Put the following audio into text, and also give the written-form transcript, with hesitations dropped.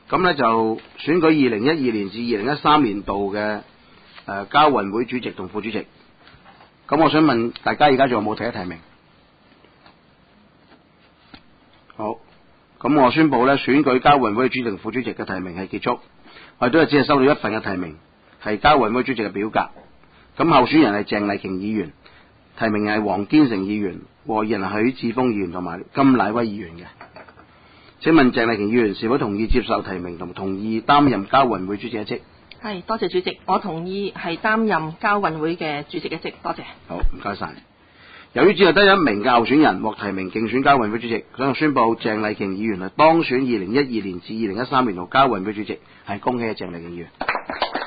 咁咧就選舉2012年至2013年度嘅交運會主席同副主席。咁我想問大家而家仲有冇提名？好，咁我宣布咧選舉交運會主席同副主席嘅提名係結束。我哋都係只係收到一份嘅提名，係交運會主席嘅表格。咁候選人係鄭麗瓊議員，提名係黃堅成議員、和議人係許智峰議員同埋甘乃威議員嘅。請問鄭麗瓊議員是否同意接受提名同同意擔任交運會主席一職？ 係，多謝主席，我同意係擔任交運會嘅主席一職，多謝。 好，唔該晒。由於只係得一名嘅候選人獲提名競選交運會主席，所以我宣布鄭麗瓊議員係當選2012年至2013年度交運會主席，係恭喜鄭麗瓊議員。